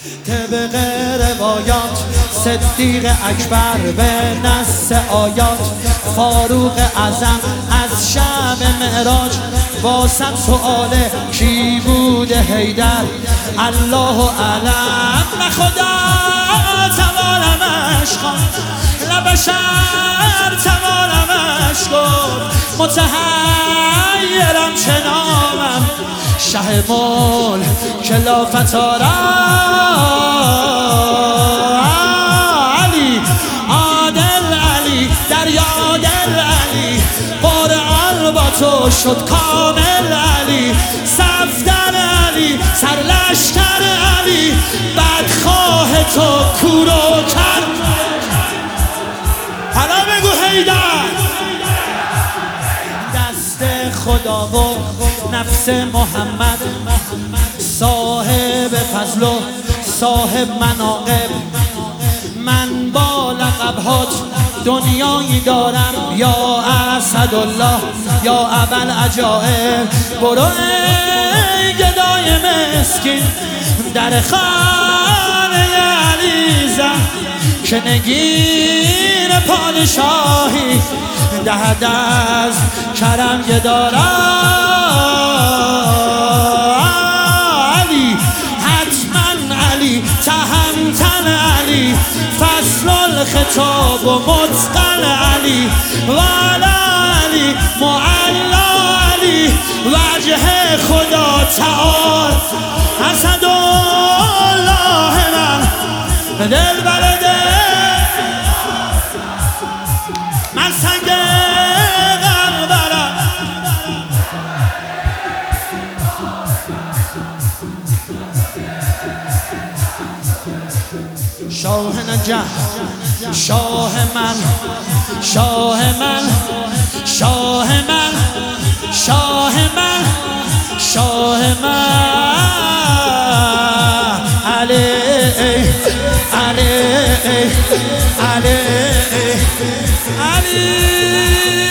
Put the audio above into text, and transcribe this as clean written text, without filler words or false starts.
طبق روایات صدیق اکبر به نص آیات فاروق اعظم از شب معراج واسم سؤاله کی بوده حیدر الله اعلم و خدا توانمش خواند نه بشر توانمش گفت متحیرم چه نامم شه ملک خلافت علی عادل علی دریا دل علی قرآن با تو شد کامل علی صفدر علی سرلشکر علی بدخواه تو کورو کرد حالا بگو حیدر دست خدا و نفس محمد صاحب فضل و صاحب مناقب من با لقبهات دنیایی دارم یا اسدالله یا ابوالعجائب برو ای گدای مسکین در خانه علی زن که نگین پادشاهی دهد از کرم علی حتما علی تهمتن علی فصل الخطاب و متقن علی والا علی معلا علی وجه خدا تعال اسدالله من دل برده من سنگ غربرم شاه نجف شاه من شاه من شاه من شاه من شاه من علی علی علی علی